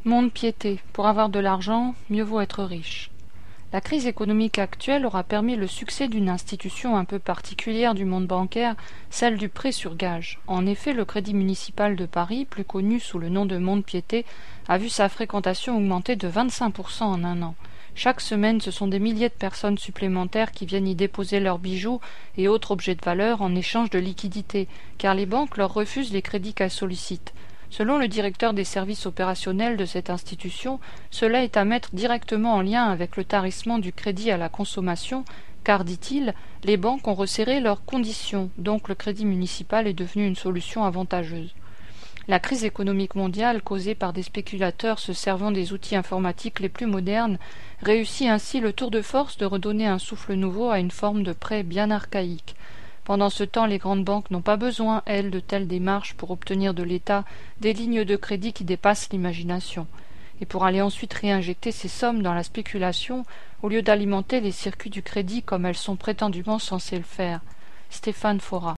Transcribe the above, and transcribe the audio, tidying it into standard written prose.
Mont-de-piété. Pour avoir de l'argent, mieux vaut être riche. La crise économique actuelle aura permis le succès d'une institution un peu particulière du monde bancaire, celle du prêt sur gage. En effet, le Crédit municipal de Paris, plus connu sous le nom de Mont-de-piété, a vu sa fréquentation augmenter de 25% en un an. Chaque semaine, ce sont des milliers de personnes supplémentaires qui viennent y déposer leurs bijoux et autres objets de valeur en échange de liquidités, car les banques leur refusent les crédits qu'elles sollicitent. Selon le directeur des services opérationnels de cette institution, cela est à mettre directement en lien avec le tarissement du crédit à la consommation, car, dit-il, les banques ont resserré leurs conditions, donc le crédit municipal est devenu une solution avantageuse. La crise économique mondiale, causée par des spéculateurs se servant des outils informatiques les plus modernes, réussit ainsi le tour de force de redonner un souffle nouveau à une forme de prêt bien archaïque. Pendant ce temps, les grandes banques n'ont pas besoin, elles, de telles démarches pour obtenir de l'État des lignes de crédit qui dépassent l'imagination, et pour aller ensuite réinjecter ces sommes dans la spéculation, au lieu d'alimenter les circuits du crédit comme elles sont prétendument censées le faire. Stéphane Fora.